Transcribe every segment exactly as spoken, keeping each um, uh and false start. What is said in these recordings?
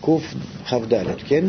קוף כ"ד, כן?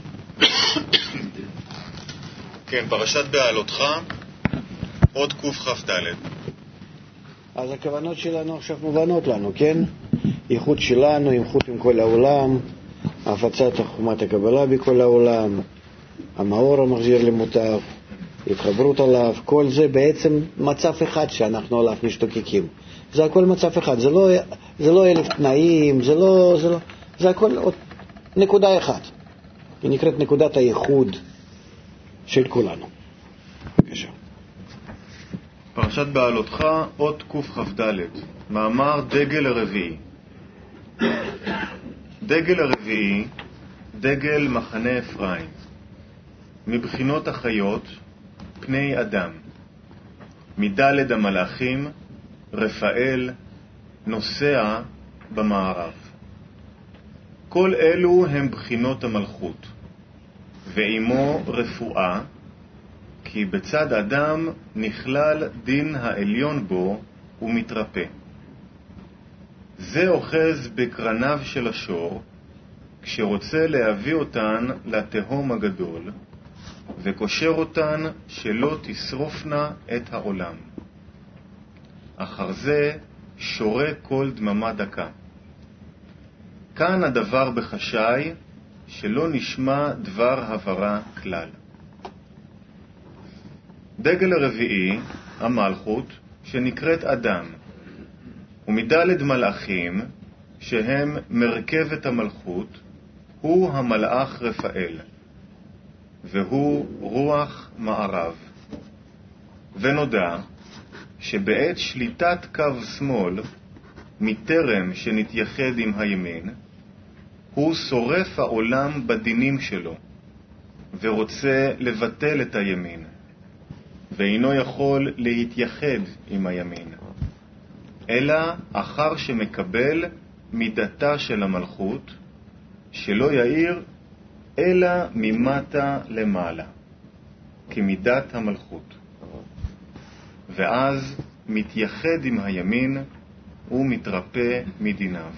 כן, פרשת בעלותך, עוד קוף כ"ד. אז הכוונות שלנו עכשיו מובנות לנו, כן? ייחוד שלנו, ייחוד עם כל העולם, הפצת חוכמת הקבלה בכל העולם, המאור המחזיר למוטב, התחברות עליו, כל זה בעצם מצב אחד שאנחנו עליו משתוקקים. זה הכל מצב אחד, זה לא, זה לא אלף תנאים, זה לא, זה לא, זה הכל נקודה אחת. היא נקראת נקודת הייחוד של כולנו. בבקשה. פרשת בעלותך, עוד קוף כ"ד, מאמר דגל הרביעי. דגל הרביעי, דגל מחנה אפרים. מבחינות החיות, פני אדם. מדלת המלאכים, רפאל, נוסע במערב. כל אלו הם בחינות המלכות, ועמו רפואה, כי בצד אדם נכלל דין העליון בו ומתרפא. זה אוחז בקרניו של השור, כשרוצה להביא אותן לתהום הגדול, וקושר אותן שלא תשרופנה את העולם. אחר זה שורה כל דממה דקה. כאן הדבר בחשאי, שלא נשמע דבר הברה כלל. דגל הרביעי, המלכות, שנקראת אדם, ומדלת מלאכים, שהם מרכבת המלכות, הוא המלאך רפאל, והוא רוח מערב. ונודע שבעת שליטת קו שמאל, מטרם שנתייחד עם הימין, הוא שורף העולם בדינים שלו, ורוצה לבטל את הימין, ואינו יכול להתייחד עם הימין, אלא אחר שמקבל מידתה של המלכות, שלא יאיר אלא ממטה למעלה, כמידת המלכות. ואז מתייחד עם הימין ומתרפא מדיניו.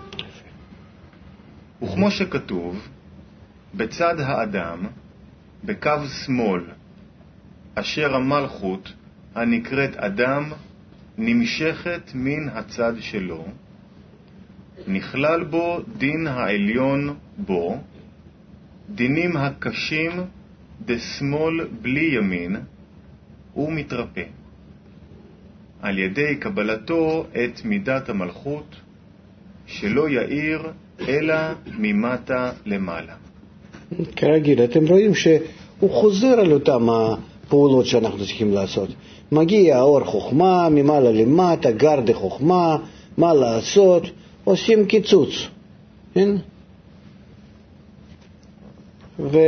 וכמו שכתוב, בצד האדם, בקו שמאל, אשר המלכות הנקראת אדם נמשכת מן הצד שלו, נכלל בו דין העליון בו, דינים הקשים דשמאל בלי ימין, ומתרפא. על ידי קבלתו את מידת המלכות, שלא יאיר אלא ממטה למעלה. כרגיל, אתם רואים שהוא חוזר על אותם הפעולות שאנחנו צריכים לעשות. מגיע האור חוכמה, ממעלה למטה, גרד חוכמה, מה לעשות? עושים קיצוץ. כן? ו...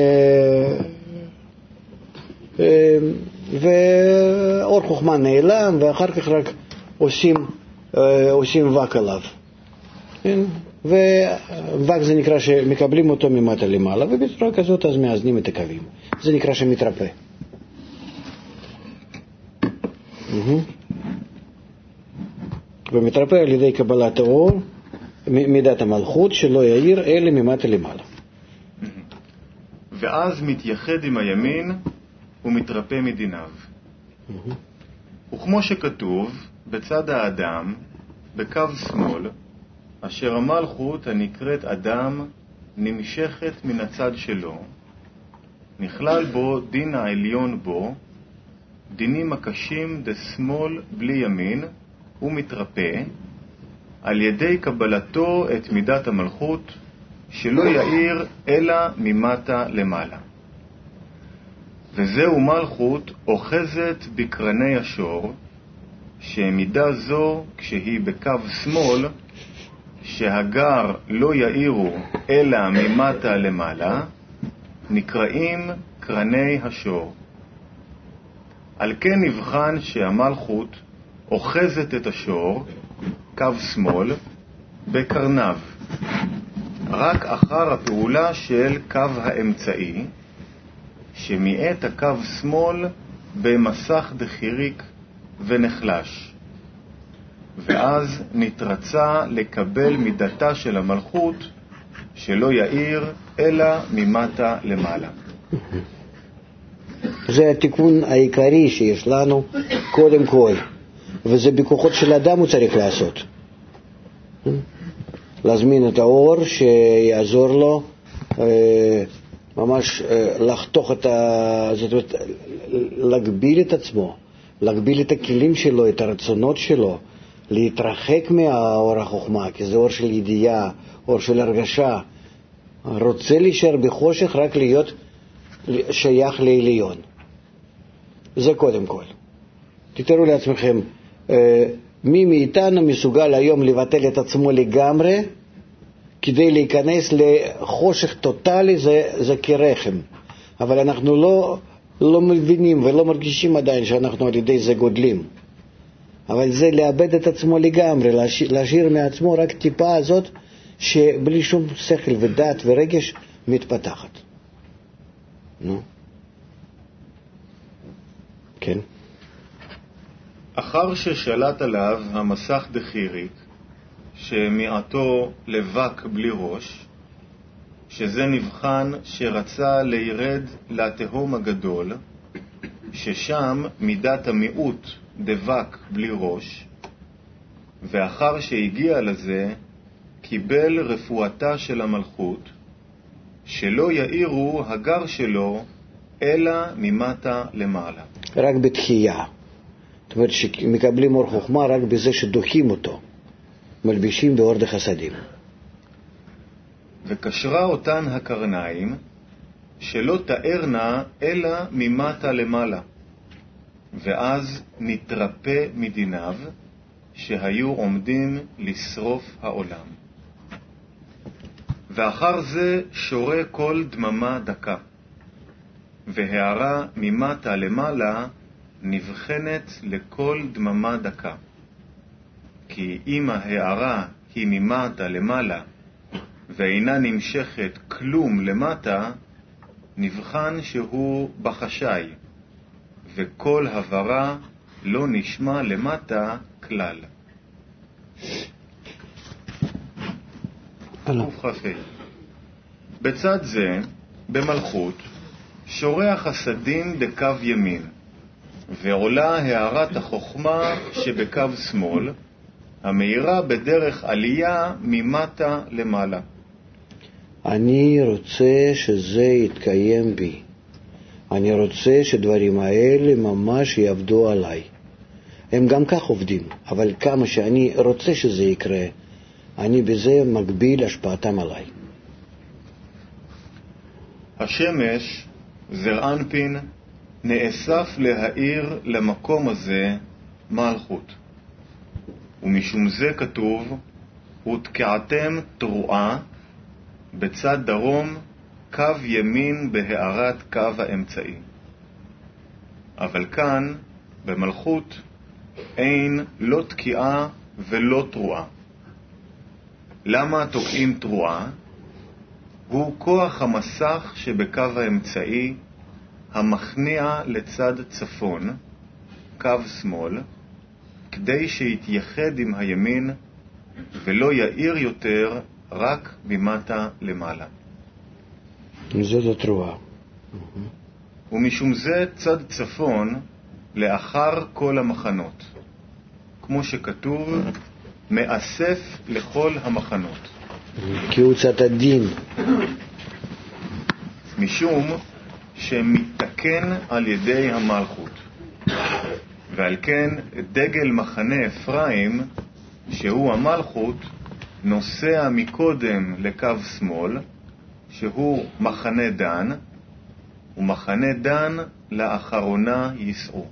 ואור חוכמה נעלם, ואחר כך רק עושים, עושים וק עליו. כן? וווק זה נקרא שמקבלים אותו ממטה למעלה, ובצורה כזאת אז מאזנים את הקווים. זה נקרא שמתרפא. ומתרפא על ידי קבלת האור, מידת המלכות, שלא יאיר אלא ממטה למעלה. ואז מתייחד עם הימין ומתרפא מדיניו. וכמו שכתוב, בצד האדם, בקו שמאל, אשר המלכות הנקראת אדם נמשכת מן הצד שלו, נכלל בו דין העליון בו, דינים הקשים דשמאל בלי ימין, ומתרפא, על ידי קבלתו את מידת המלכות, שלא יאיר אלא ממטה למעלה. וזהו מלכות אוחזת בקרני השור, שמידה זו כשהיא בקו שמאל, שהגר לא יאירו אלא ממטה למעלה, נקראים קרני השור. על כן נבחן שהמלכות אוחזת את השור, קו שמאל, בקרניו, רק אחר הפעולה של קו האמצעי, שמיעת הקו שמאל במסך דחיריק ונחלש, ואז נתרצה לקבל מידתה של המלכות שלא יאיר אלא ממטה למעלה. זה התיקון העיקרי שיש לנו קודם כל, וזה בכוחות של אדם הוא צריך לעשות. להזמין את האור שיעזור לו ממש לחתוך את ה... זאת אומרת, להגביל את עצמו, להגביל את הכלים שלו, את הרצונות שלו, להתרחק מהאור החוכמה, כי זה אור של ידיעה, אור של הרגשה. רוצה להישאר בחושך, רק להיות שייך לעליון. זה קודם כל. תתארו לעצמכם, מי מאיתנו מסוגל היום לבטל את עצמו לגמרי, כדי להיכנס לחושך טוטלי, זה, זה כרחם. אבל אנחנו לא, לא מבינים ולא מרגישים עדיין שאנחנו על ידי זה גודלים. אבל זה לאבד את עצמו לגמרי, להשאיר, להשאיר מעצמו רק טיפה הזאת, שבלי שום שכל ודעת ורגש מתפתחת. נו. כן. אחר ששלט עליו המסך דחיריק, שמיעתו לבק בלי ראש, שזה נבחן שרצה לירד לתהום הגדול, ששם מידת המיעוט דבק בלי ראש, ואחר שהגיע לזה, קיבל רפואתה של המלכות, שלא יאירו הגר שלו, אלא ממטה למעלה. רק בתחייה. זאת אומרת שמקבלים אור חוכמה רק בזה שדוחים אותו, מלבישים באור דחסדים. וקשרה אותן הקרניים, שלא תארנה אלא ממטה למעלה, ואז נתרפא מדיניו, שהיו עומדים לשרוף העולם. ואחר זה שורה כל דממה דקה, והערה ממטה למעלה נבחנת לכל דממה דקה. כי אם ההערה היא ממטה למעלה, ואינה נמשכת כלום למטה, נבחן שהוא בחשאי, וכל הברה לא נשמע למטה כלל. ופחפי. בצד זה, במלכות, שורה חסדים בקו ימין, ועולה הערת החוכמה שבקו שמאל, המאירה בדרך עלייה ממטה למעלה. אני רוצה שזה יתקיים בי. אני רוצה שדברים האלה ממש יעבדו עליי. הם גם כך עובדים, אבל כמה שאני רוצה שזה יקרה, אני בזה מגביל השפעתם עליי. השמש, זרענפין, נאסף להאיר למקום הזה מלכות. ומשום זה כתוב, ותקעתם תרועה בצד דרום, קו ימין בהארת קו האמצעי. אבל כאן, במלכות, אין לא תקיעה ולא תרועה. למה תוקעים תרועה? הוא כוח המסך שבקו האמצעי, המכניע לצד צפון, קו שמאל, כדי שיתייחד עם הימין ולא יאיר יותר רק ממטה למעלה. זאת התרועה. ומשום זה צד צפון לאחר כל המחנות, כמו שכתוב, מאסף לכל המחנות. כי הוא צד הדין. משום שמתקן על ידי המלכות. ועל כן דגל מחנה אפרים, שהוא המלכות, נוסע מקודם לקו שמאל, שהוא מחנה דן, ומחנה דן לאחרונה יסעו.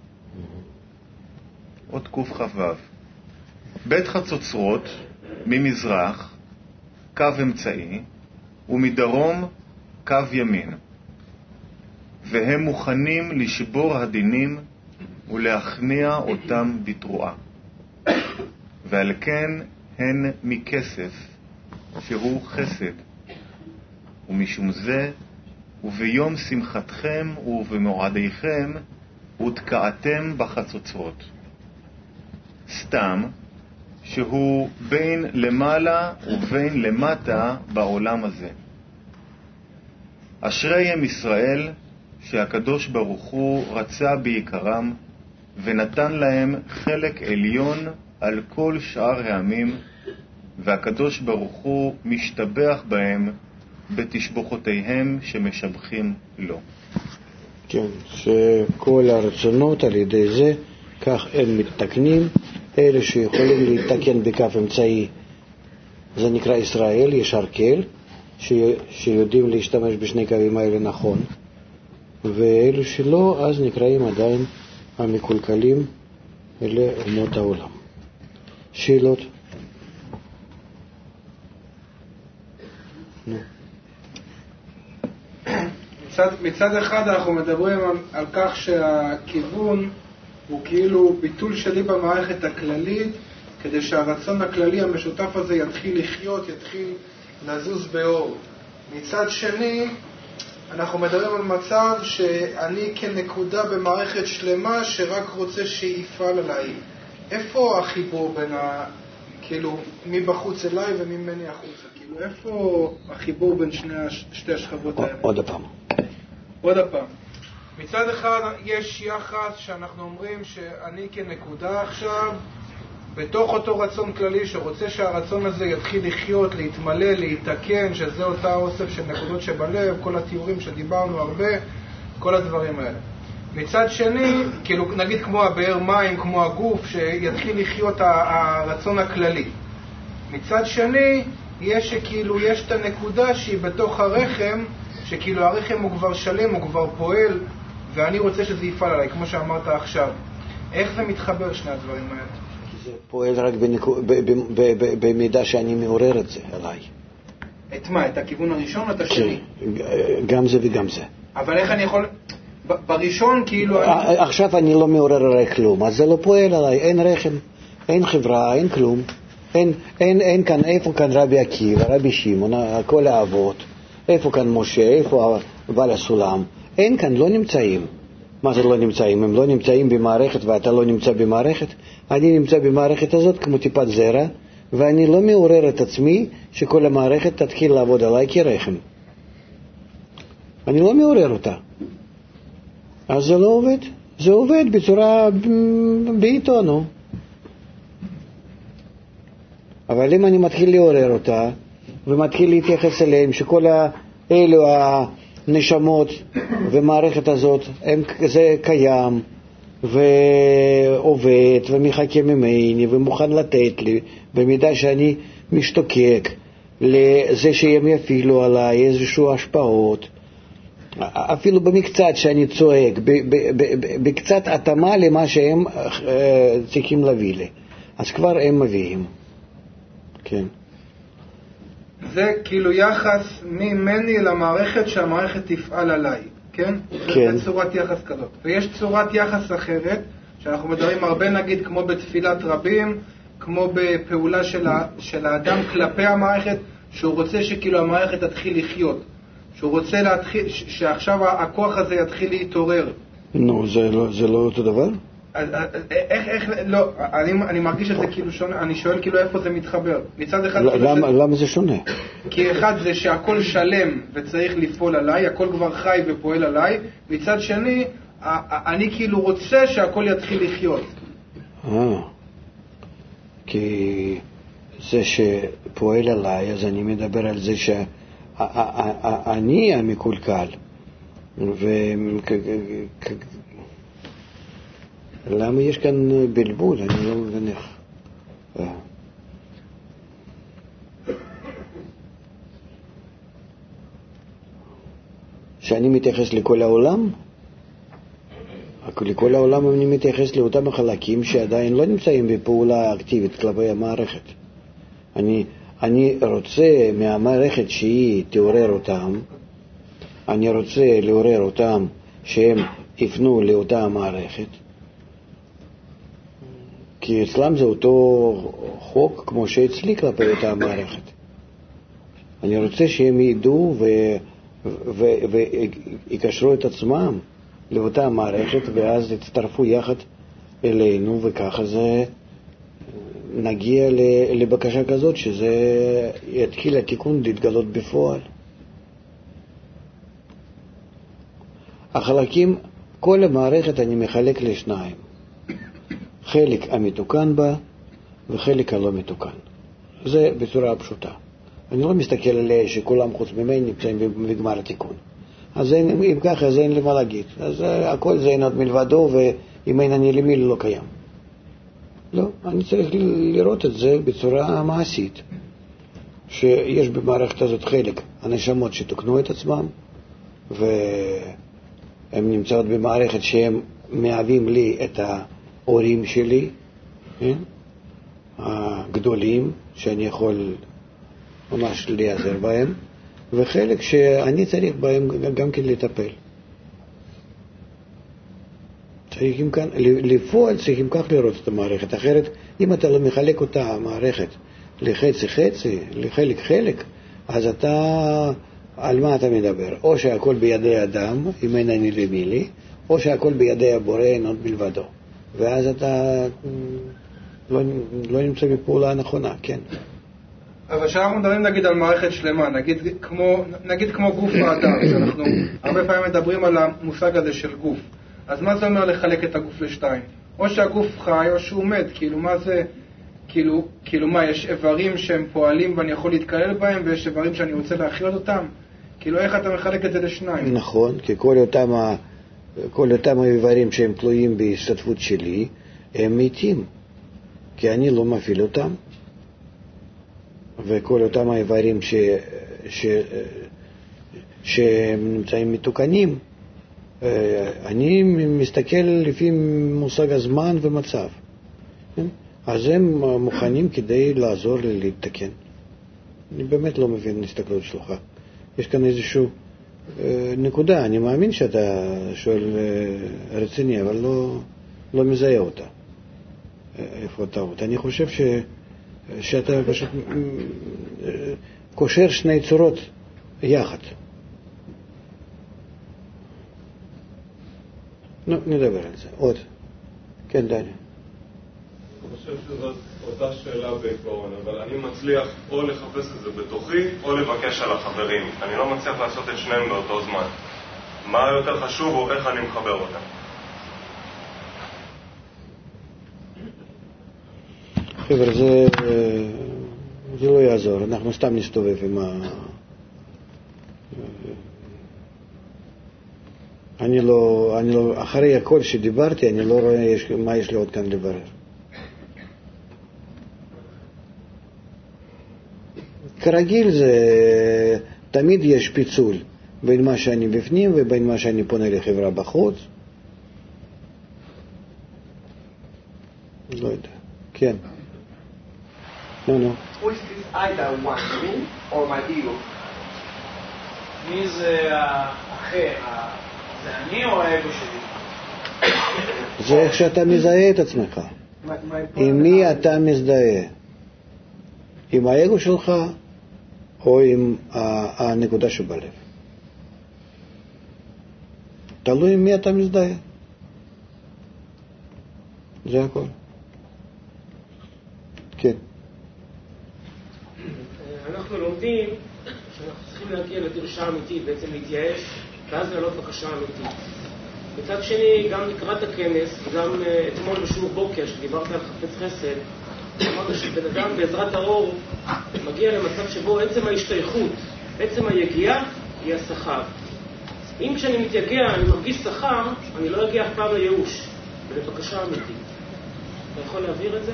עוד קוף חבב. בית חצוצרות ממזרח, קו אמצעי, ומדרום קו ימין. והם מוכנים לשבור הדינים ולהכניע אותם בתרועה. ועל כן הן מכסף, שהוא חסד. ומשום זה, וביום שמחתכם שהוא בין למעלה ובין למטה בעולם הזה. אשריהם ישראל שהקדוש ברוך הוא רצה בעיקרם ונתן להם חלק עליון על כל שאר העמים, והקדוש ברוך הוא משתבח בהם בתשבחותיהם שמשבחים לו. כן, שכל הרצונות על ידי זה, כך הם מתקנים, אלה שיכולים להתקן בכף אמצעי, זה נקרא ישראל, ישר כל, שיודעים להשתמש בשני קווים האלה נכון, ואלו שלא, אז נקראים עדיין המקולקלים, אלה אומות העולם. שאלות? נו. מצד, מצד אחד אנחנו מדברים על, על כך שהכיוון הוא כאילו ביטול שלי במערכת הכללית, כדי שהרצון הכללי המשותף הזה יתחיל לחיות, יתחיל לזוז באור. מצד שני, אנחנו מדברים על מצב שאני כנקודה במערכת שלמה שרק רוצה שיפעל עליי. איפה החיבור בין ה... כאילו, מבחוץ אליי וממני החוצה? כאילו, איפה החיבור בין שני הש... שתי השכבות האלה? עוד הפעם. עוד הפעם. מצד אחד יש יחס שאנחנו אומרים שאני כנקודה עכשיו, בתוך אותו רצון כללי שרוצה שהרצון הזה יתחיל לחיות, להתמלא, להתקן, שזה אותה אוסף של נקודות שבלב, כל התיאורים שדיברנו הרבה, כל הדברים האלה. מצד שני, כאילו נגיד כמו הבאר מים, כמו הגוף, שיתחיל לחיות הרצון הכללי. מצד שני, יש שכאילו יש את הנקודה שהיא בתוך הרחם, שכאילו הרחם הוא כבר שלם, הוא כבר פועל, ואני רוצה שזה יפעל עליי, כמו שאמרת עכשיו. איך זה מתחבר שני הדברים האלה? זה פועל רק במידה שאני מעורר את זה עליי. את מה? את הכיוון הראשון או את השני? גם זה וגם זה. אבל איך אני יכול... בראשון כאילו... עכשיו אני לא מעורר עליי כלום, אז זה לא פועל עליי, אין רחם, אין חברה, אין כלום. אין, אין, אין כאן, איפה כאן רבי עקיבא, רבי שמעון, כל האבות, איפה כאן משה, איפה בעל הסולם, אין כאן, לא נמצאים. מה זה לא נמצאים? הם לא נמצאים במערכת ואתה לא נמצא במערכת. אני נמצא במערכת הזאת כמו טיפת זרע, ואני לא מעורר את עצמי שכל המערכת תתחיל לעבוד עליי כרחם. אני לא מעורר אותה. אז זה לא עובד. זה עובד בצורה בעיתו, נו. אבל אם אני מתחיל לעורר אותה, ומתחיל להתייחס אליהם, שכל אלו הנשמות ומערכת הזאת, הם, זה קיים, ועובד, ומחכה ממני, ומוכן לתת לי, במידה שאני משתוקק לזה שהם יפעילו עליי איזשהו השפעות, אפילו במקצת שאני צועק, בקצת התאמה למה שהם צריכים להביא לי. אז כבר הם מביאים. כן. זה כאילו יחס ממני למערכת שהמערכת תפעל עליי, כן? כן. זה צורת יחס כזאת. ויש צורת יחס אחרת, שאנחנו מדברים הרבה נגיד כמו בתפילת רבים, כמו בפעולה של, ה, של האדם כלפי המערכת, שהוא רוצה שכאילו המערכת תתחיל לחיות. שהוא רוצה להתחיל, שעכשיו הכוח הזה יתחיל להתעורר. נו, זה לא, זה לא אותו דבר? איך, איך, לא, אני, אני מרגיש את זה כאילו שונה, אני שואל כאילו איפה זה מתחבר. מצד אחד... למה, זה, למה זה שונה? כי אחד זה שהכל שלם וצריך לפעול עליי, הכל כבר חי ופועל עליי, מצד שני, אני כאילו רוצה שהכל יתחיל לחיות. אה, כי זה שפועל עליי, אז אני מדבר על זה שאני המקולקל, ו... למה יש כאן בלבול? אני לא מבין איך. שאני מתייחס לכל העולם? לכל העולם אני מתייחס לאותם החלקים שעדיין לא נמצאים בפעולה אקטיבית כלפי המערכת. אני, אני רוצה מהמערכת שהיא תעורר אותם, אני רוצה לעורר אותם שהם יפנו לאותה המערכת, כי אצלם זה אותו חוק כמו שאצלי כלפי אותה המערכת. אני רוצה שהם ידעו ויקשרו את עצמם לאותה המערכת, ואז יצטרפו יחד אלינו, וככה זה נגיע לבקשה כזאת שזה יתחיל התיקון להתגלות בפועל. החלקים, כל המערכת אני מחלק לשניים. חלק המתוקן בה וחלק הלא מתוקן. זה בצורה פשוטה. אני לא מסתכל עליה שכולם חוץ ממני נמצאים בגמר התיקון. אז אין, אם ככה, אז אין לי מה להגיד. אז הכל זה אין עוד מלבדו, ואם אין אני למי לא קיים. לא, אני צריך לראות את זה בצורה מעשית. שיש במערכת הזאת חלק הנשמות שתוקנו את עצמם, והם נמצאות במערכת שהם מהווים לי את ההורים שלי, כן? הגדולים, שאני יכול ממש להיעזר בהם, וחלק שאני צריך בהם גם כן לטפל. צריכים כאן, לפועל צריכים כך לראות את המערכת, אחרת אם אתה לא מחלק אותה המערכת לחצי חצי, לחלק חלק, אז אתה, על מה אתה מדבר? או שהכל בידי אדם, אם אין אני למי לי, או שהכל בידי הבורא אין עוד בלבדו. ואז אתה לא, לא נמצא בפעולה הנכונה, כן. אבל כשאנחנו מדברים נגיד על מערכת שלמה, נגיד כמו, נגיד כמו גוף האדם, שאנחנו הרבה פעמים מדברים על המושג הזה של גוף, אז מה זה אומר לחלק את הגוף לשתיים? או שהגוף חי או שהוא מת, כאילו מה זה, כאילו, כאילו מה, יש איברים שהם פועלים ואני יכול להתקלל בהם, ויש איברים שאני רוצה להחיות אותם? כאילו איך אתה מחלק את זה לשניים? נכון, כי כל אותם, כל אותם האיברים שהם תלויים בהשתתפות שלי, הם מתים, כי אני לא מפעיל אותם. וכל אותם האיברים ש... ש... שנמצאים מתוקנים, אני מסתכל לפי מושג הזמן ומצב. אז הם מוכנים כדי לעזור לי להתקן. אני באמת לא מבין הסתכלות שלך. יש כאן איזשהו נקודה, אני מאמין שאתה שואל רציני, אבל לא, לא מזהה אותה. איפה טעות? אני חושב ש... שאתה פשוט קושר שני צורות יחד. נו, נדבר על זה. עוד. כן, דני. אני חושב שזאת אותה שאלה בעיקרון, אבל אני מצליח או לחפש את זה בתוכי, או לבקש על החברים. אני לא מצליח לעשות את שניהם באותו זמן. מה יותר חשוב או איך אני מחבר אותם? חבר'ה, זה, זה לא יעזור, אנחנו סתם נסתובב עם ה... אני לא, אני לא, אחרי הכל שדיברתי, אני לא רואה יש, מה יש לי עוד כאן לברר. כרגיל זה, תמיד יש פיצול בין מה שאני בפנים ובין מה שאני פונה לחברה בחוץ. לא יודע, כן. No, no. Who is this either one, me or my ego? מי זה האחר? זה אני או האגו שלי? זה איך שאתה מזהה את עצמך. עם מי אתה מזדהה? עם האגו שלך או עם הנקודה שבלב? תלוי עם מי אתה מזדהה. זה הכל. כן. אנחנו לומדים שאנחנו צריכים להגיע לדרשה אמיתית, בעצם להתייאש, ואז לעלות בקשה אמיתית. מצד שני, גם לקראת הכנס, וגם אתמול בשיעור בוקר, שדיברת על חפץ חסד, אמרת שבן אדם בעזרת האור מגיע למצב שבו עצם ההשתייכות, עצם היגיעה, היא השכר. אם כשאני מתייגע, אני מרגיש שכר, אני לא אגיע אף פעם לייאוש, ולבקשה אמיתית. אתה יכול להעביר את זה?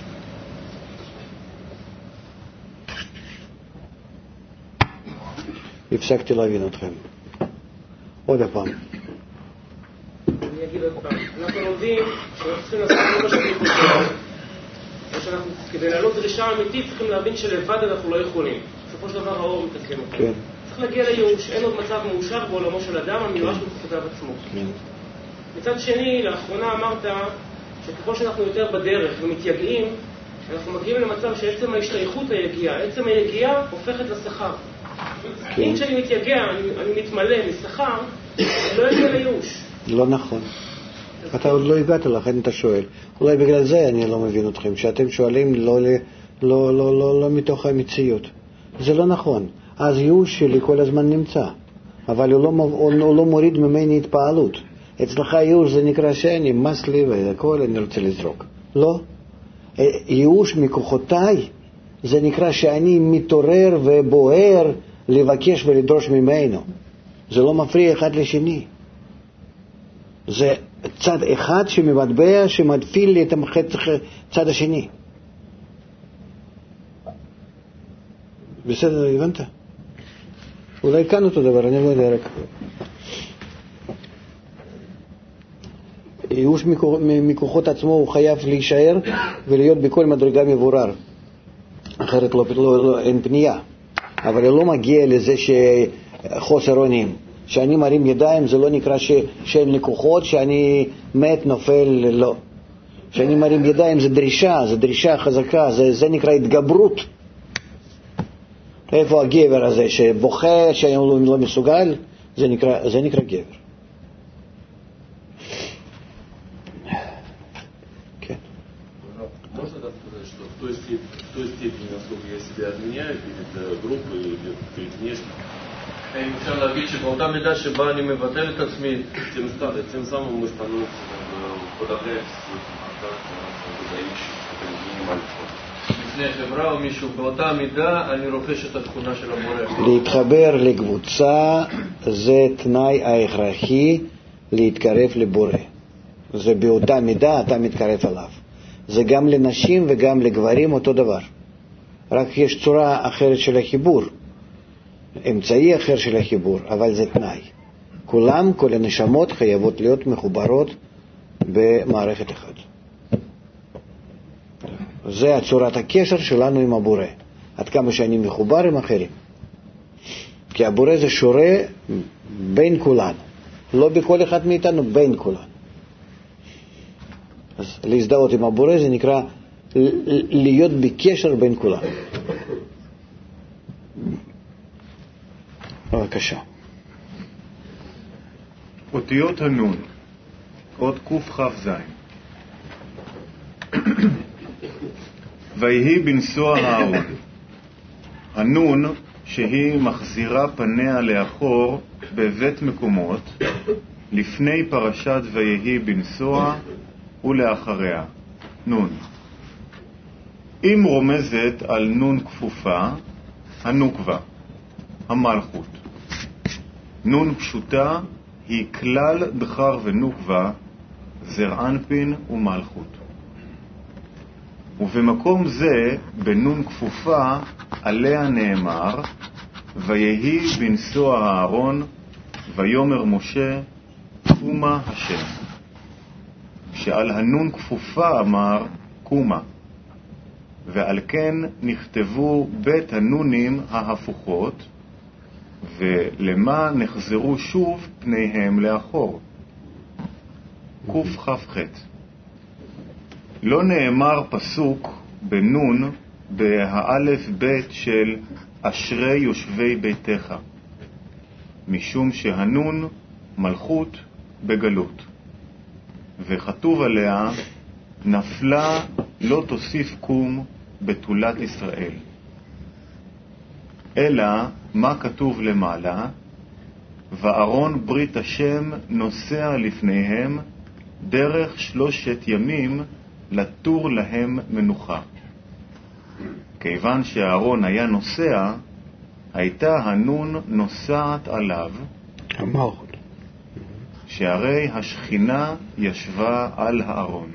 הפסקתי להבין אתכם. עוד הפעם. אני אגיד עוד פעם. אנחנו לומדים שאנחנו צריכים לעשות כל מה שאנחנו חושבים. ושאנחנו, כדי לעלות דרישה אמיתית, צריכים להבין שלבד אנחנו לא יכולים. בסופו של דבר האור מתקן אותנו. כן. צריך להגיע לייאוש. אין עוד מצב מאושר בעולמו של אדם, המיואש בתפקידיו עצמו. כן. מצד שני, לאחרונה אמרת שככל שאנחנו יותר בדרך ומתייגעים, אנחנו מגיעים למצב שעצם ההשתייכות היגיעה, עצם היגיעה הופכת לשכר. כן. אם כשאני מתייגע, אני, אני מתמלא משכר, אני לא יגיע לייאוש. לא נכון. אתה עוד לא הגעת, לכן אתה שואל. אולי בגלל זה אני לא מבין אתכם, שאתם שואלים לא, לא, לא, לא, לא, לא מתוך המציאות. זה לא נכון. אז ייאוש שלי כל הזמן נמצא, אבל הוא לא, הוא לא מוריד ממני התפעלות. אצלך ייאוש זה נקרא שאני מס לי והכל, אני רוצה לזרוק. לא. ייאוש מכוחותיי זה נקרא שאני מתעורר ובוער לבקש ולדרוש ממנו. זה לא מפריע אחד לשני. זה צד אחד שמבטבע, שמדפיל לי את הצד השני. בסדר, הבנת? אולי כאן אותו דבר, אני לא יודע רק. ייאוש מכוחות עצמו הוא חייב להישאר ולהיות בכל מדרגה מבורר. אחרת לא, לא, לא, אין פנייה. אבל הוא לא מגיע לזה שחוסר אונים. שאני מרים ידיים זה לא נקרא ש, שאין לי כוחות, שאני מת, נופל, לא. שאני מרים ידיים זה דרישה, זה דרישה חזקה, זה, זה נקרא התגברות. איפה הגבר הזה שבוכה, שהוא לא מסוגל, זה נקרא, זה נקרא גבר. Можно так сказать, что в той степени, в той степени, насколько я себя отменяю перед группой или перед внешним, האם אפשר להגיד שבאותה מידה שבה אני מבטל את עצמי, тем самым мы становимся подавляемся לפני חברה או מישהו, באותה מידה אני רוכש את התכונה של המורה. להתחבר לקבוצה זה תנאי ההכרחי להתקרב לבורא. זה באותה מידה אתה מתקרב עליו. זה גם לנשים וגם לגברים אותו דבר. רק יש צורה אחרת של החיבור. אמצעי אחר של החיבור, אבל זה תנאי. כולם, כל הנשמות חייבות להיות מחוברות במערכת אחת. זה צורת הקשר שלנו עם הבורא. עד כמה שאני מחובר עם אחרים. כי הבורא זה שורה בין כולנו. לא בכל אחד מאיתנו, בין כולנו. אז להזדהות עם הבורא זה נקרא להיות בקשר בין כולם. בבקשה. אותיות הנון, עוד קכ"ז. ויהי בנשוא הארון. הנון שהיא מחזירה פניה לאחור בבית מקומות לפני פרשת ויהי בנשוא ולאחריה. נון. אם רומזת על נון כפופה, הנוקבה, המלכות. נון פשוטה היא כלל דחר ונוקבה, זר אנפין ומלכות. ובמקום זה, בנון כפופה, עליה נאמר, ויהי בנשוא הארון, ויאמר משה, קומה השם. שעל הנון כפופה אמר, קומה. ועל כן נכתבו בית הנונים ההפוכות, ולמה נחזרו שוב פניהם לאחור. קכ"ח. לא נאמר פסוק בנון בהאלף בית של אשרי יושבי ביתך, משום שהנון מלכות בגלות, וכתוב עליה נפלה לא תוסיף קום בתולת ישראל. אלא מה כתוב למעלה? וארון ברית השם נוסע לפניהם דרך שלושת ימים לתור להם מנוחה. כיוון שהארון היה נוסע, הייתה הנון נוסעת עליו, המלכות, שהרי השכינה ישבה על הארון.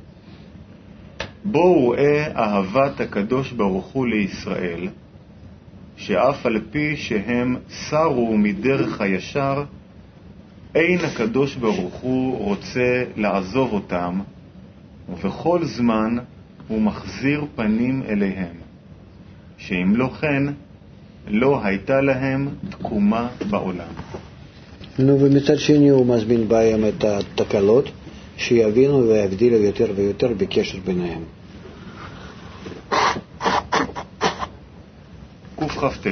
בואו ראה אהבת הקדוש ברוך הוא לישראל, שאף על פי שהם סרו מדרך הישר, אין הקדוש ברוך הוא רוצה לעזוב אותם, ובכל זמן הוא מחזיר פנים אליהם, שאם לא כן, לא הייתה להם תקומה בעולם. נו, ומצד שני הוא מזמין בהם את התקלות, שיבינו ויבדילו יותר ויותר בקשר ביניהם. קכ"ט.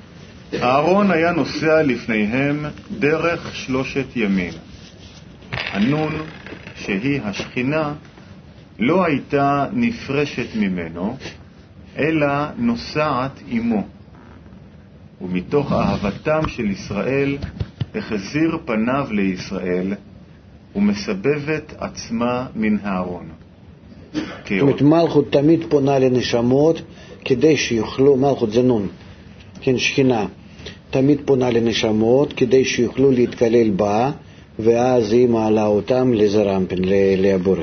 הארון היה נוסע לפניהם דרך שלושת ימים. הנון, שהיא השכינה, לא הייתה נפרשת ממנו, אלא נוסעת עמו. ומתוך אהבתם של ישראל החזיר פניו לישראל ומסבבת עצמה מן הארון. זאת אומרת, מלכות תמיד פונה לנשמות כדי שיוכלו, מלכות זה נון, כן, שכינה, תמיד פונה לנשמות כדי שיוכלו להתקלל בה, ואז היא מעלה אותם לזרמפן, לבורא.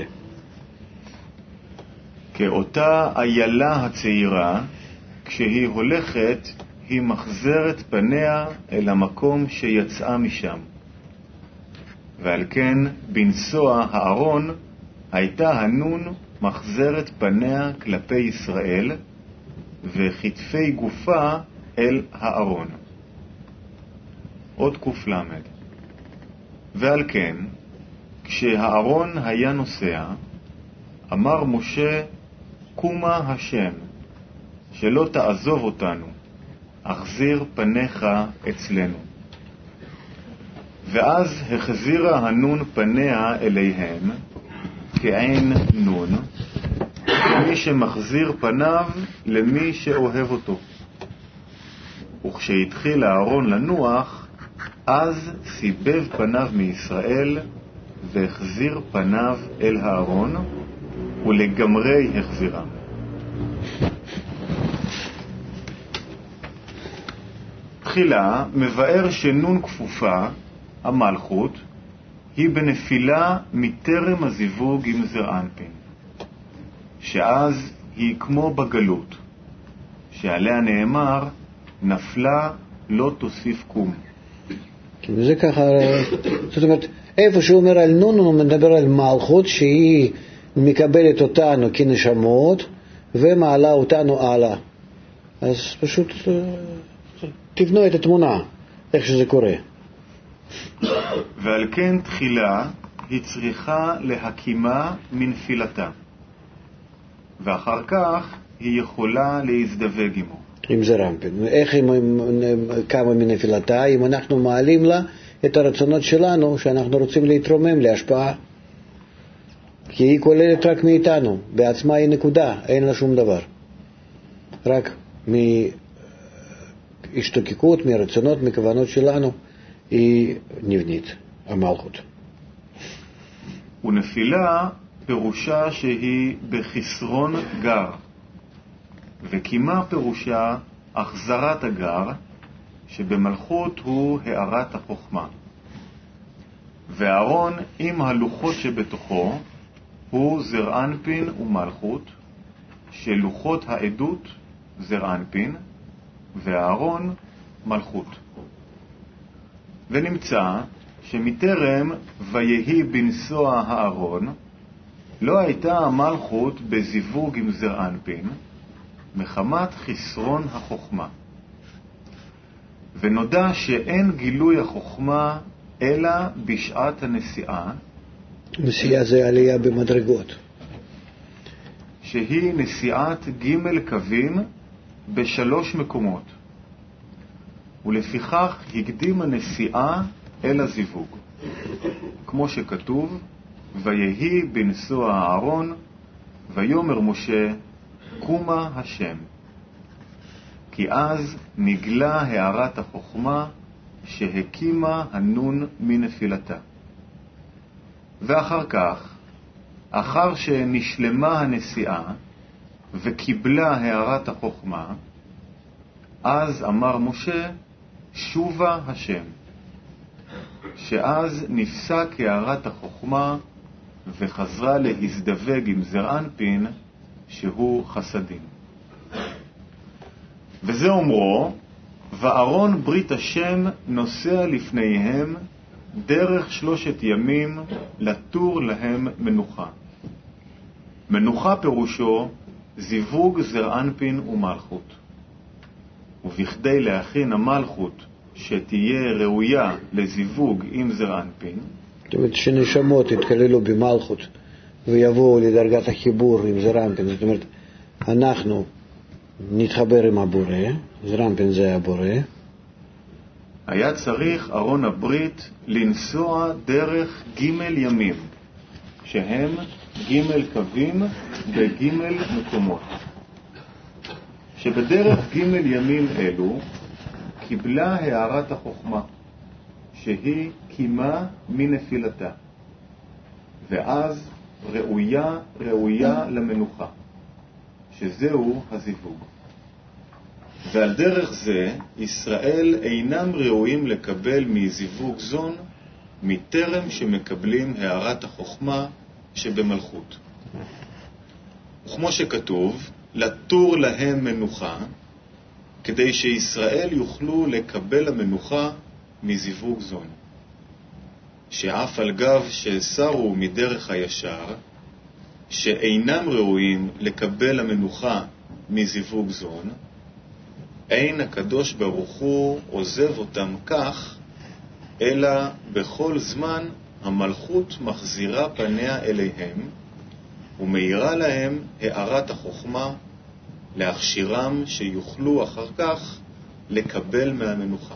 כאותה איילה הצעירה, כשהיא הולכת, היא מחזרת פניה אל המקום שיצאה משם. ועל כן, בנסוע הארון, הייתה הנון מחזרת פניה כלפי ישראל, וכתפי גופה אל הארון. עוד קוף למד. ועל כן, כשהארון היה נוסע, אמר משה, קומה השם, שלא תעזוב אותנו, החזיר פניך אצלנו. ואז החזירה הנון פניה אליהם, כעין נון, מי שמחזיר פניו למי שאוהב אותו. וכשהתחיל הארון לנוח, אז סיבב פניו מישראל, והחזיר פניו אל הארון, ולגמרי החזירם. תחילה מבאר שנון כפופה, המלכות, היא בנפילה מטרם הזיווג עם זרענפין, שאז היא כמו בגלות, שעליה נאמר, נפלה לא תוסיף קום. כן, זה ככה, זאת אומרת, איפה שהוא אומר על נון, הוא מדבר על מלכות שהיא מקבלת אותנו כנשמות ומעלה אותנו הלאה. אז פשוט תבנו את התמונה, איך שזה קורה. ועל כן תחילה היא צריכה להקימה מנפילתה, ואחר כך היא יכולה להזדווג עמו. עם זרמפין. איך היא קמה מנפילתה? אם אנחנו מעלים לה את הרצונות שלנו, שאנחנו רוצים להתרומם להשפעה. כי היא כוללת רק מאיתנו, בעצמה היא נקודה, אין לה שום דבר. רק מהשתוקקות, מרצונות, מכוונות שלנו, היא נבנית, המלכות. ונפילה פירושה שהיא בחסרון גר, וקימה פירושה החזרת הגר, שבמלכות הוא הערת החוכמה. והארון עם הלוחות שבתוכו הוא זרענפין ומלכות, שלוחות העדות זרענפין, והארון מלכות. ונמצא שמטרם ויהי בנסוע הארון, לא הייתה המלכות בזיווג עם זרענפין, מחמת חסרון החוכמה. ונודע שאין גילוי החוכמה אלא בשעת הנסיעה. נסיעה זה עלייה במדרגות. שהיא נסיעת ג' קווים בשלוש מקומות. ולפיכך הקדים הנסיעה אל הזיווג. כמו שכתוב, ויהי בנסוע הארון, ויאמר משה, קומה השם. כי אז נגלה הערת החוכמה שהקימה הנון מנפילתה. ואחר כך, אחר שנשלמה הנסיעה וקיבלה הערת החוכמה, אז אמר משה, שובה השם. שאז נפסק הערת החוכמה וחזרה להזדווג עם זרענפין שהוא חסדים. וזה אומרו, וארון ברית השם נוסע לפניהם דרך שלושת ימים לתור להם מנוחה. מנוחה פירושו זיווג זרענפין ומלכות. ובכדי להכין המלכות שתהיה ראויה לזיווג עם זרענפין, זאת אומרת שנשמות יתכללו במלכות ויבואו לדרגת החיבור עם זרענפין, זאת אומרת אנחנו נתחבר עם הבורא, זרענפין זה הבורא, היה צריך ארון הברית לנסוע דרך ג' ימים, שהם ג' קווים בג' מקומות. שבדרך ג' ימים אלו קיבלה הערת החוכמה, שהיא קימה מנפילתה, ואז ראויה ראויה למנוחה, שזהו הזיווג. ועל דרך זה ישראל אינם ראויים לקבל מזיווג זון מטרם שמקבלים הערת החוכמה שבמלכות. וכמו שכתוב, לתור להם מנוחה, כדי שישראל יוכלו לקבל המנוחה מזיווג זון. שאף על גב שסרו מדרך הישר, שאינם ראויים לקבל המנוחה מזיווג זון, אין הקדוש ברוך הוא עוזב אותם כך, אלא בכל זמן המלכות מחזירה פניה אליהם, ומאירה להם הערת החוכמה, להכשירם שיוכלו אחר כך לקבל מהמנוחה.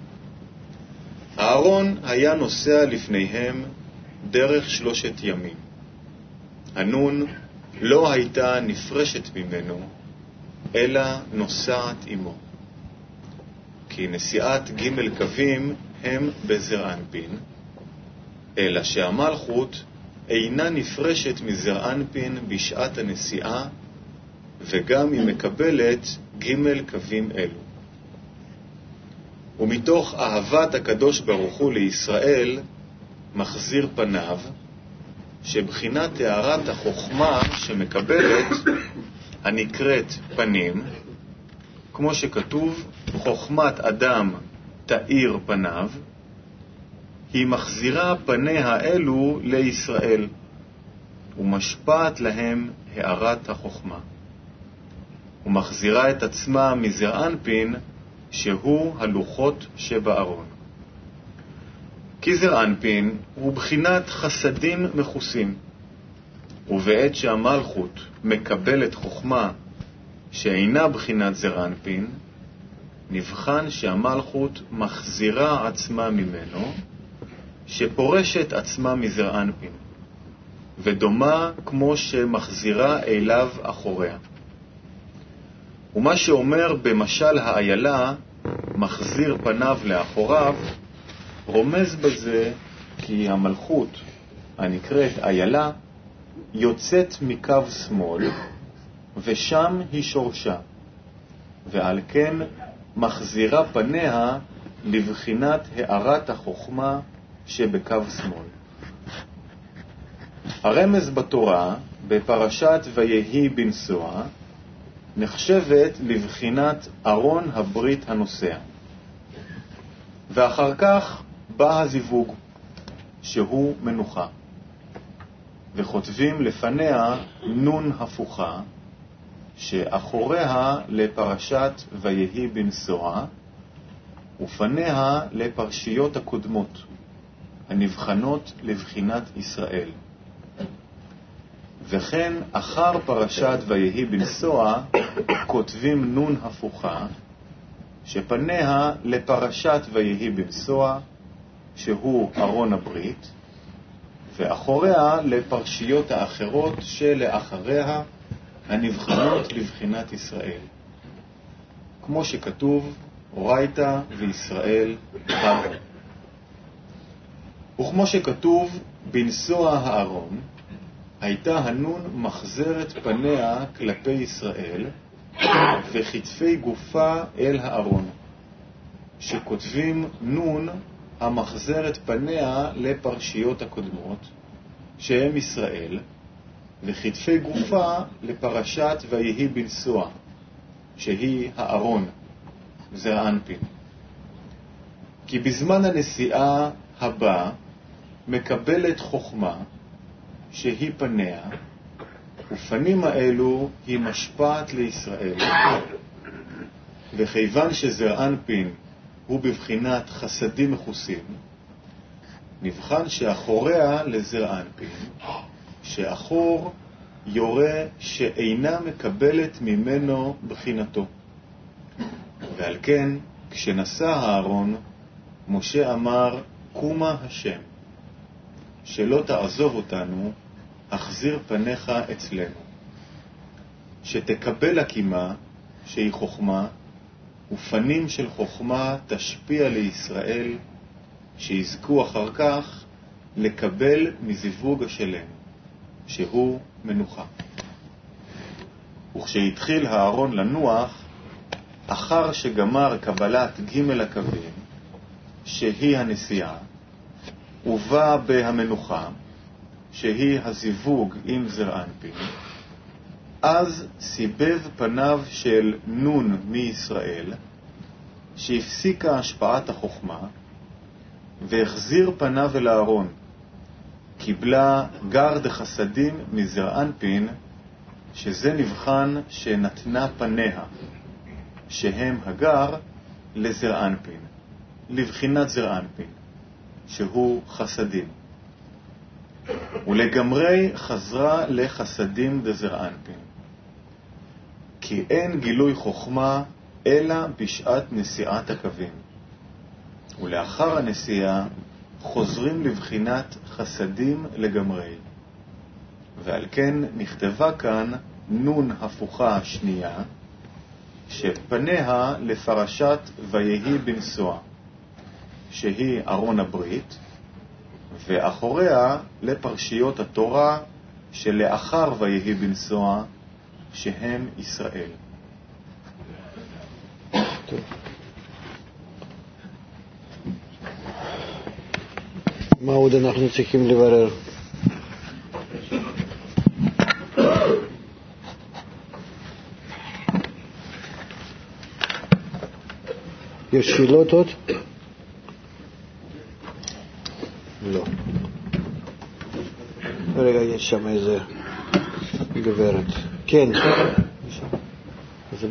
הארון היה נוסע לפניהם דרך שלושת ימים. הנון לא הייתה נפרשת ממנו, אלא נוסעת עמו. כי נסיעת ג' קווים הם בזר אנפין, אלא שהמלכות אינה נפרשת מזר אנפין בשעת הנסיעה, וגם היא מקבלת ג' קווים אלו. ומתוך אהבת הקדוש ברוך הוא לישראל מחזיר פניו, שבחינת תארת החוכמה שמקבלת הנקראת פנים, כמו שכתוב, חוכמת אדם תאיר פניו, היא מחזירה פניה אלו לישראל, ומשפעת להם הערת החוכמה, ומחזירה את עצמה מזר אנפין, שהוא הלוחות שבארון. כי זר אנפין הוא בחינת חסדים מחוסים, ובעת שהמלכות מקבלת חוכמה שאינה בחינת זר אנפין, נבחן שהמלכות מחזירה עצמה ממנו, שפורשת עצמה מזר אנפין, ודומה כמו שמחזירה אליו אחוריה. ומה שאומר במשל האיילה, מחזיר פניו לאחוריו, רומז בזה כי המלכות הנקראת איילה יוצאת מקו שמאל, ושם היא שורשה, ועל כן מחזירה פניה לבחינת הערת החוכמה שבקו שמאל. הרמז בתורה בפרשת ויהי בנסוע נחשבת לבחינת ארון הברית הנוסע, ואחר כך בא הזיווג שהוא מנוחה, וכותבים לפניה נון הפוכה שאחוריה לפרשת ויהי בנסוע, ופניה לפרשיות הקודמות הנבחנות לבחינת ישראל. וכן אחר פרשת ויהי בנסוע כותבים נון הפוכה שפניה לפרשת ויהי בנסוע, שהוא ארון הברית, ואחוריה לפרשיות האחרות שלאחריה הנבחנות לבחינת ישראל, כמו שכתוב אורייתא וישראל הבא. וכמו שכתוב בנסוע הארון, הייתה הנון מחזרת פניה כלפי ישראל וכתפי גופה אל הארון, שכותבים נון המחזרת פניה לפרשיות הקודמות שהם ישראל, וכתפי גופה לפרשת ויהי בנסוע שהיא הארון, זר אנפין. כי בזמן הנסיעה הבא מקבלת חוכמה שהיא פניה, ופנים האלו היא משפעת לישראל. וכיוון שזר אנפין הוא בבחינת חסדים מחוסים, נבחן שאחוריה לזר אנפין, שאחור יורה שאינה מקבלת ממנו בחינתו. ועל כן, כשנסע הארון, משה אמר, קומה השם, שלא תעזוב אותנו, החזיר פניך אצלנו. שתקבל הקימה, שהיא חוכמה, ופנים של חוכמה תשפיע לישראל, שיזכו אחר כך לקבל מזיווג השלם, שהוא מנוחה. וכשהתחיל הארון לנוח, אחר שגמר קבלת ג' הקווים, שהיא הנסיעה, ובא בהמנוחה, שהיא הזיווג עם זרע אנפין, אז סיבב פניו של נון מישראל, שהפסיקה השפעת החוכמה, והחזיר פניו אל הארון, קיבלה גר דחסדים מזרע אנפין, שזה נבחן שנתנה פניה, שהם הגר לזרע אנפין, לבחינת זרע אנפין, שהוא חסדים. ולגמרי חזרה לחסדים דזרע אנפין. כי אין גילוי חוכמה אלא בשעת נסיעת הקווים. ולאחר הנסיעה חוזרים לבחינת חסדים לגמרי. ועל כן נכתבה כאן נון הפוכה השנייה, שפניה לפרשת ויהי בנסוע, שהיא ארון הברית, ואחוריה לפרשיות התורה שלאחר ויהי בנסוע, שהם ישראל. טוב. מה עוד אנחנו צריכים לברר? יש שאלות עוד? לא. רגע, יש שם איזה גברת. כן. У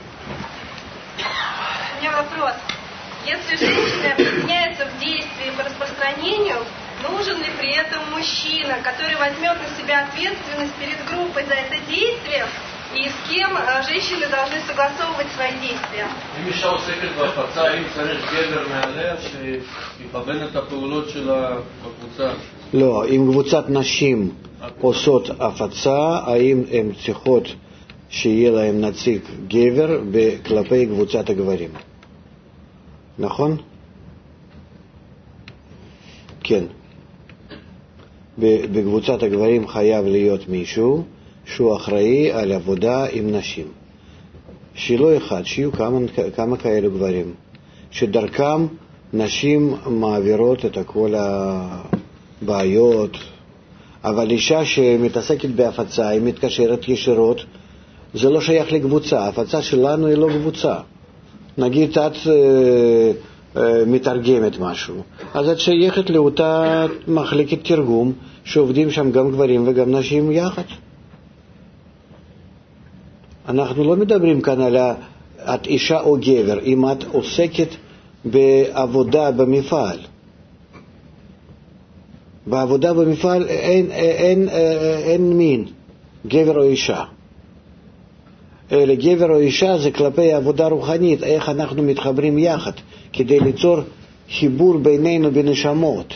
меня вопрос. Если женщина объединяется в действии по распространению, нужен ли при этом мужчина, который возьмет на себя ответственность перед группой за это действие, и с кем женщины должны согласовывать свои действия? אם אישה עוסקת בהפצה, האם צריך גבר מעליה שיכוון את הפעולות שלה בקבוצה? לא, אם קבוצת נשים עושות הפצה, האם הן צריכות שיהיה להם נציג גבר כלפי קבוצת הגברים? נכון? כן. בקבוצת הגברים חייב להיות מישהו שהוא אחראי על עבודה עם נשים. שלא אחד, שיהיו כמה, כמה כאלה גברים, שדרכם נשים מעבירות את כל הבעיות, אבל אישה שמתעסקת בהפצה, היא מתקשרת ישירות, זה לא שייך לקבוצה. ההפצה שלנו היא לא קבוצה. נגיד את אה, אה, מתרגמת משהו, אז את שייכת לאותה מחלקת תרגום שעובדים שם גם גברים וגם נשים יחד. אנחנו לא מדברים כאן על את אישה או גבר, אם את עוסקת בעבודה במפעל. בעבודה במפעל אין, אין, אין, אין מין, גבר או אישה. אלא גבר או אישה זה כלפי עבודה רוחנית, איך אנחנו מתחברים יחד כדי ליצור חיבור בינינו בנשמות.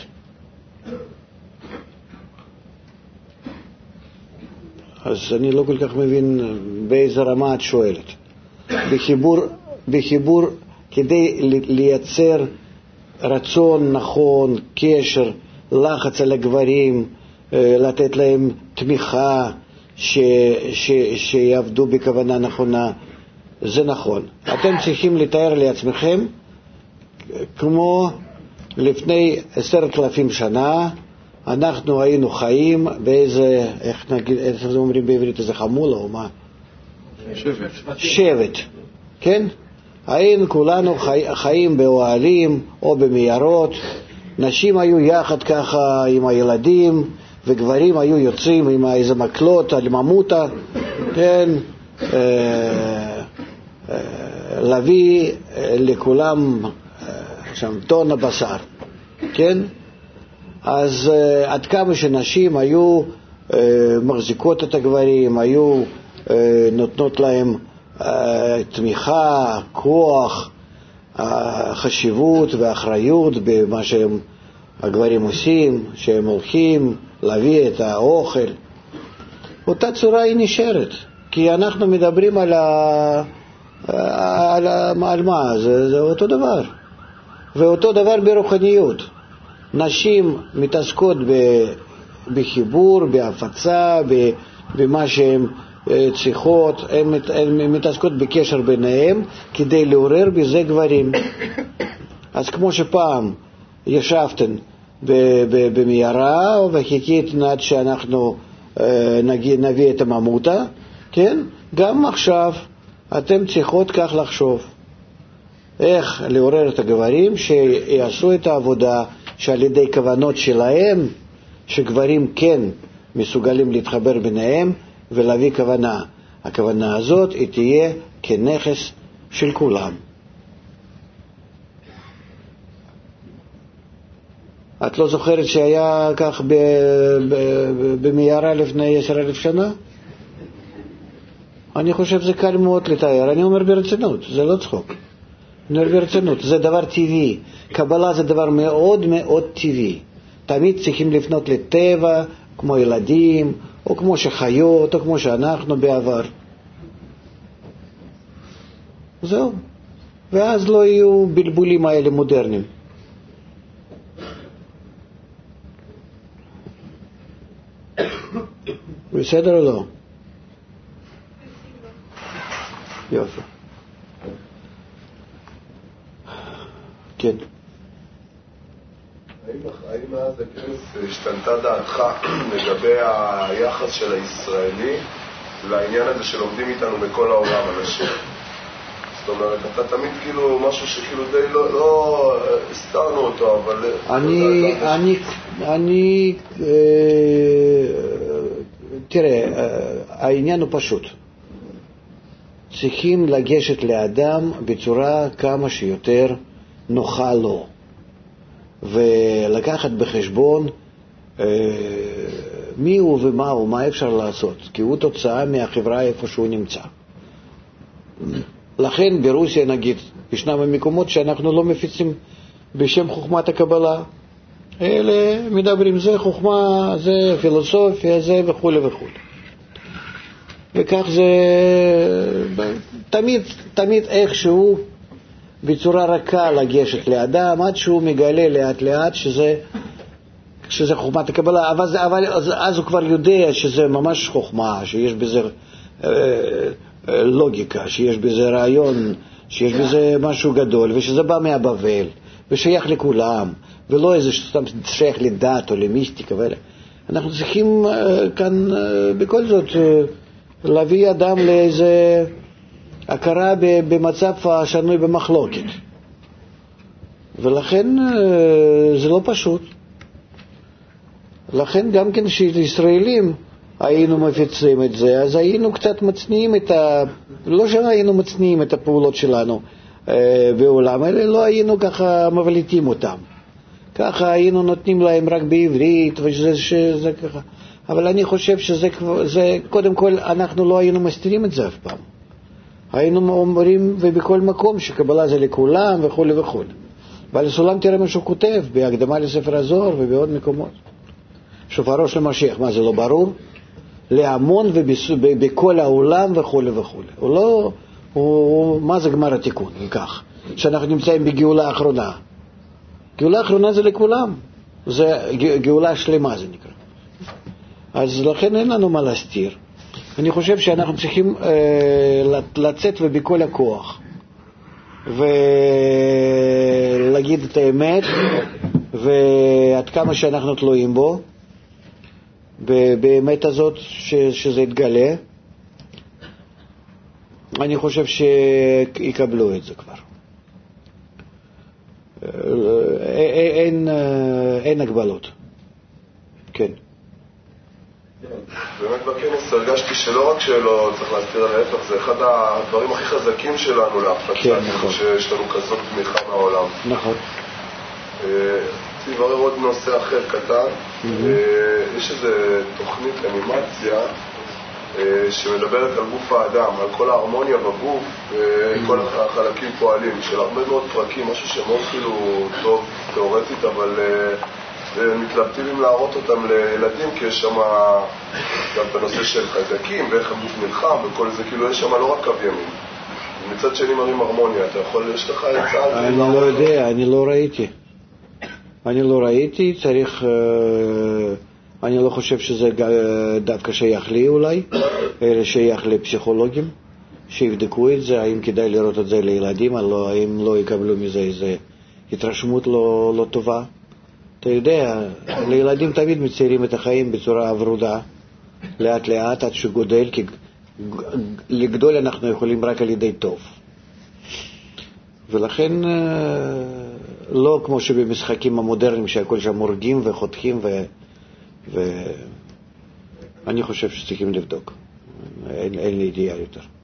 אז אני לא כל כך מבין באיזה רמה את שואלת. בחיבור, בחיבור כדי לייצר רצון נכון, קשר, לחץ על הגברים, לתת להם תמיכה, ש, ש, שיעבדו בכוונה נכונה, זה נכון. אתם צריכים לתאר לעצמכם כמו לפני עשרת אלפים שנה, אנחנו היינו חיים באיזה, איך נגיד, איך אומרים בעברית, איזה חמולה או מה? שבט. שבט, כן? היינו כולנו חי, חיים באוהלים או במיירות, נשים היו יחד ככה עם הילדים, וגברים היו יוצאים עם איזה מקלות על ממוטה, כן, אה, אה, להביא לכולם אה, שם טון הבשר, כן? אז אה, עד כמה שנשים היו אה, מחזיקות את הגברים, היו אה, נותנות להם אה, תמיכה, כוח, החשיבות והאחריות במה שהם הגברים עושים, שהם הולכים להביא את האוכל. אותה צורה היא נשארת, כי אנחנו מדברים על, ה... על, ה... על מה, זה, זה אותו דבר. ואותו דבר ברוחניות. נשים מתעסקות ב... בחיבור, בהפצה, ב... במה שהן צריכות, הן מת... מתעסקות בקשר ביניהם כדי לעורר בזה גברים. אז כמו שפעם ישבתן במיירה וחיכיתן עד שאנחנו נביא את הממותה, כן? גם עכשיו אתם צריכות כך לחשוב איך לעורר את הגברים שיעשו את העבודה שעל ידי כוונות שלהם, שגברים כן מסוגלים להתחבר ביניהם ולהביא כוונה. הכוונה הזאת היא תהיה כנכס של כולם. את לא זוכרת שהיה כך במיירה לפני עשר אלף שנה? אני חושב זה קל מאוד לתאר. אני אומר ברצינות, זה לא צחוק. אני אומר ברצינות, זה דבר טבעי. קבלה זה דבר מאוד מאוד טבעי. תמיד צריכים לפנות לטבע, כמו ילדים, או כמו שחיות, או כמו שאנחנו בעבר. זהו. ואז לא יהיו בלבולים האלה מודרניים. בסדר או לא? יופי. כן. האם מאז הכנס השתנתה דעתך לגבי היחס של הישראלי לעניין הזה שלומדים איתנו בכל העולם אנשים? זאת אומרת, אתה תמיד כאילו משהו שכאילו די לא, לא הסתרנו אותו, אבל... אני, אני, אני, אה, תראה, העניין הוא פשוט. צריכים לגשת לאדם בצורה כמה שיותר נוחה לו. ולקחת בחשבון אה, מי הוא ומה הוא, מה אפשר לעשות, כי הוא תוצאה מהחברה איפה שהוא נמצא. לכן ברוסיה נגיד, ישנם המקומות שאנחנו לא מפיצים בשם חוכמת הקבלה. אלה מדברים, זה חוכמה, זה פילוסופיה, זה וכו' וכו'. וכך זה תמיד, תמיד איכשהו בצורה רכה לגשת לאדם, עד שהוא מגלה לאט לאט שזה, שזה חוכמת הקבלה, אבל, אבל אז, אז הוא כבר יודע שזה ממש חוכמה, שיש בזה אה, אה, לוגיקה, שיש בזה רעיון, שיש בזה משהו גדול, ושזה בא מהבבל, ושייך לכולם, ולא איזה שסתם שייך לדת או למיסטיקה. אנחנו צריכים אה, כאן אה, בכל זאת אה, להביא אדם לאיזה... הכרה במצב השנוי במחלוקת. ולכן זה לא פשוט. לכן גם כן שישראלים היינו מפיצים את זה, אז היינו קצת מצניעים את ה... לא שהיינו מצניעים את הפעולות שלנו בעולם, אלא לא היינו ככה מבליטים אותם. ככה היינו נותנים להם רק בעברית, וזה שזה ככה. אבל אני חושב שזה זה, קודם כל אנחנו לא היינו מסתירים את זה אף פעם. היינו אומרים ובכל מקום שקבלה זה לכולם וכו' וכו'. ועל הסולם תראה מה שהוא כותב בהקדמה לספר הזוהר ובעוד מקומות. שופרו של משיח, מה זה לא ברור? להמון ובכל העולם וכו' וכו'. הוא לא, הוא, מה זה גמר התיקון? כך, שאנחנו נמצאים בגאולה האחרונה. גאולה האחרונה זה לכולם. זה גאולה שלמה זה נקרא. אז לכן אין לנו מה להסתיר. אני חושב שאנחנו צריכים אה, לצאת ובכל הכוח ולהגיד את האמת ועד כמה שאנחנו תלויים בו באמת הזאת ש, שזה יתגלה. אני חושב שיקבלו את זה כבר. אין, אין הגבלות. כן. באמת בכנס הרגשתי שלא רק שלא צריך להסתיר על ההפך, זה אחד הדברים הכי חזקים שלנו להפצה, כן, נכון. שיש לנו כזאת תמיכה מהעולם. נכון. רציתי לברר עוד נושא אחר קטן. יש איזו תוכנית אנימציה שמדברת על גוף האדם, על כל ההרמוניה בגוף, כל החלקים פועלים, של הרבה מאוד פרקים, משהו שמאוד כאילו טוב תיאורטית, אבל מתלבטים אם להראות אותם לילדים, כי יש שם גם בנושא של חיידקים, ואיך הגוף נלחם וכל זה, כאילו יש שם לא רק קו ימין. מצד שני מראים הרמוניה, אתה יכול, יש לך יצאה? אני לא יודע, אני לא ראיתי. אני לא ראיתי, צריך... אני לא חושב שזה דווקא שייך לי אולי, אלא שייך לפסיכולוגים, שיבדקו את זה, האם כדאי לראות את זה לילדים, או האם לא יקבלו מזה איזו התרשמות לא, לא טובה. אתה יודע, לילדים תמיד מציירים את החיים בצורה ורודה, לאט לאט עד שגודל, כי לגדול אנחנו יכולים רק על ידי טוב. ולכן לא כמו שבמשחקים המודרניים שהכל שם הורגים וחותכים ו... ואני חושב שצריכים לבדוק. אין, אין לי אידיאל יותר.